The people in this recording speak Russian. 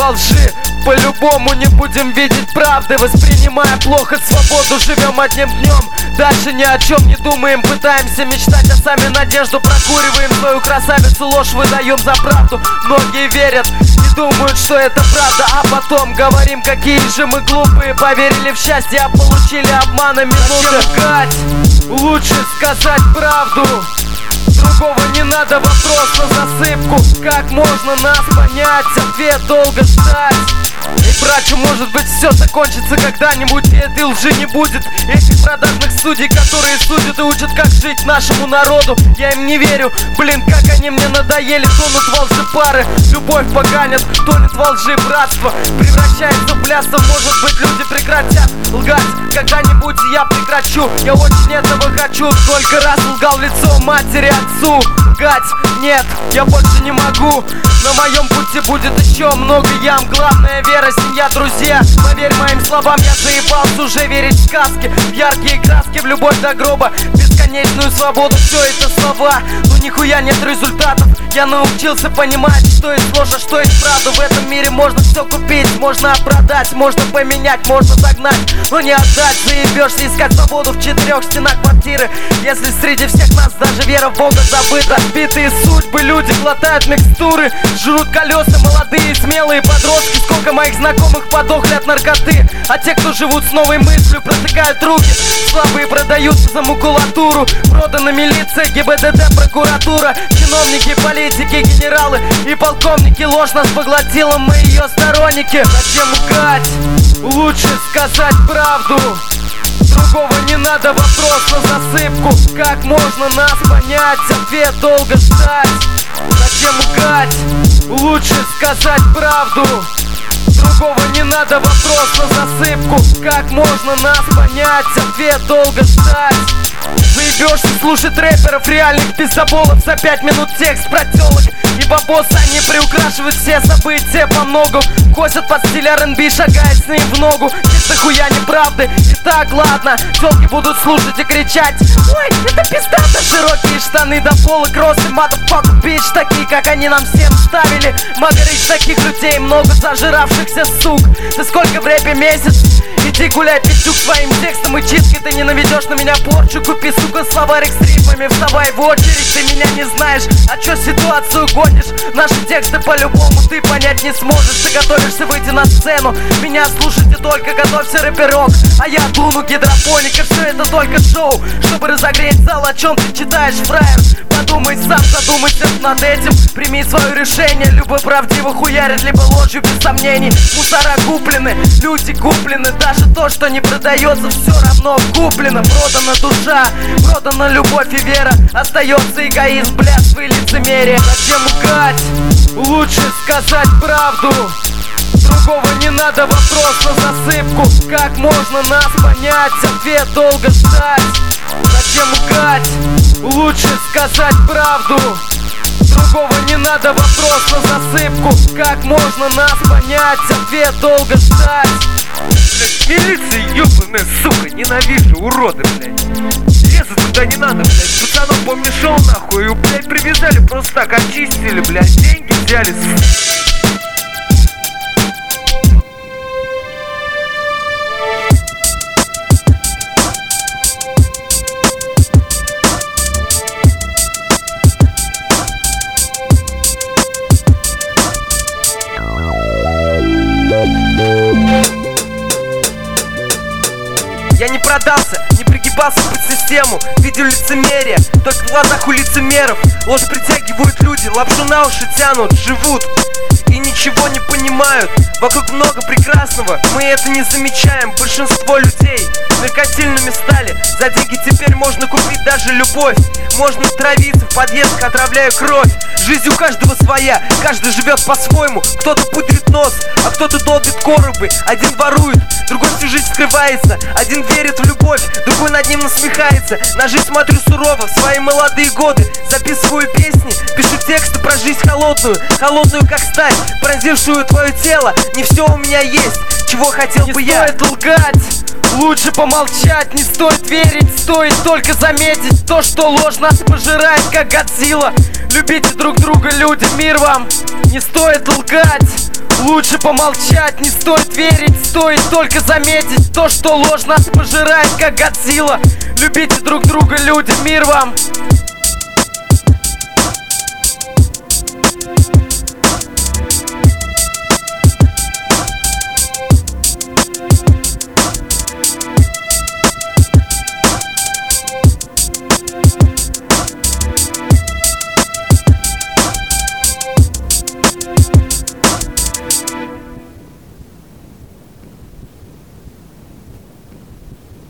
во лжи. По-любому не будем видеть правды, воспринимая плохо свободу, живем одним днем. Дальше ни о чем не думаем, пытаемся мечтать, а сами надежду прокуриваем. Свою красавицу ложь выдаем за правду. Многие верят и думают, что это правда, а потом говорим, какие же мы глупые. Поверили в счастье, а получили обмана минуты. Лгать, лучше сказать правду. Другого не надо, вопрос на засыпку. Как можно нас понять, ответ долго ждать. И, братья, может быть, все закончится когда-нибудь, и этой лжи не будет. Этих продажных судей, которые судят и учат, как жить нашему народу. Я им не верю, блин, как они мне надоели. Тонут во лжи пары, любовь поганят, тонет во лжи братство, превращается в блядство. Может быть, люди прекратят лгать, когда-нибудь я прекращу. Я очень этого хочу, сколько раз лгал в лицо матери, отцу. Лгать, нет, я больше не могу. На моем пути будет еще много ям. Главное вера, семья, друзья. Поверь моим словам, я заебался уже верить в сказки, в яркие краски, в любовь до гроба, бесконечную свободу. Все это слова, но нихуя нет результатов. Я научился понимать, что есть ложь, а что есть правда. В этом мире можно все купить, можно продать, можно поменять, можно догнать, но не отдать. Заебешься искать свободу в четырех стенах квартиры, если среди всех нас даже вера в Бога забыта. Битые судьбы, люди глотают микстуры, жрут колеса молодые смелые подростки. Сколько моих знакомых подохли от наркоты, а те, кто живут с новой мыслью, протыкают руки. Слабые продаются за макулатуру, продана милиция, ГИБДД, прокуратура, чиновники, политики, генералы и полковники. Ложь нас поглотила, мы ее сторонники. Зачем лгать? Лучше сказать правду. Другого не надо, вопрос на засыпку. Как можно нас понять, ответ долго ждать. Зачем лгать? Лучше сказать правду. Другого не надо, вопрос на засыпку. Как можно нас понять, ответ долго ждать. Заебешься слушать рэперов, реальных пиздоболов. За 5 минут текст про тёлок и бабосы. Они приукрашивают все события по многу, косят под стиль R&B, шагая с ним в ногу. Здесь дохуя неправды. Итак, ладно, тёлки будут слушать и кричать: ой, это пиздато. Широкие штаны до пола, кроссы, motherfucker, bitch. Такие, как они нам всем ставили. Магарич, таких людей много, зажиравшихся сук. Ты сколько в рэпе месяц? Иди гуляй, пиздюк, своим текстом и читкой. Ты не наведешь на меня порчу. Купи, сука, словарик с рифмами, вставай в очередь. Ты меня не знаешь, а чё ситуацию гонишь? Наши тексты по-любому ты понять не сможешь. Ты готовишься выйти на сцену, меня слушайте только, готовься рэперок. А я дуну гидропоника, все это только шоу, чтобы разогреть зал. О чем ты читаешь, фраер? Подумай сам, задумайся над этим. Прими свое решение, либо правдиво хуярят, либо ложью без сомнений. Мусора куплены, люди куплены. Даже то, что не продается, все равно куплено. Продана душа, продана любовь и вера. Остается эгоизм, блядство и лицемерие. Зачем лгать? Лучше сказать правду. Другого не надо, вопрос на засыпку. Как можно нас понять, ответ долго ждать. Зачем лгать? Лучше сказать правду. Другого не надо, вопрос на засыпку. Как можно нас понять, ответ долго ждать. Блять, милиция ёбаная, сука, ненавижу, уроды, блять. Резать туда не надо, блять, пацанов помешал нахуй. И, блять, привязали, просто так очистили, блять, деньги взяли. Я не продался, не пригибался под систему. Видел лицемерие, только в глазах у лицемеров. Ложь притягивают люди, лапшу на уши тянут, живут и ничего не понимают. Вокруг много прекрасного, мы это не замечаем. Большинство людей меркантильными стали. За деньги теперь можно купить даже любовь. Можно травиться в подъездах, отравляя кровь. Жизнь у каждого своя, каждый живет по-своему. Кто-то пудрит нос, а кто-то долбит коробы. Один ворует, другой всю жизнь скрывается. Один верит в любовь, другой над ним насмехается. На жизнь смотрю сурово в свои молодые годы. Записываю песни, пишу тексты про жизнь холодную. Холодную как сталь, пронзившую твое тело. Не все у меня есть, чего хотел бы я. Не стоит лгать, лучше помолчать. Не стоит верить, стоит только заметить то, что ложь нас пожирает, как Годзилла. Любите друг друга, люди, мир вам. Не стоит лгать, Лучше помолчать, не стоит верить, стоит только заметить то, что ложь нас пожирает, как Годзилла. Любите друг друга, люди, мир вам!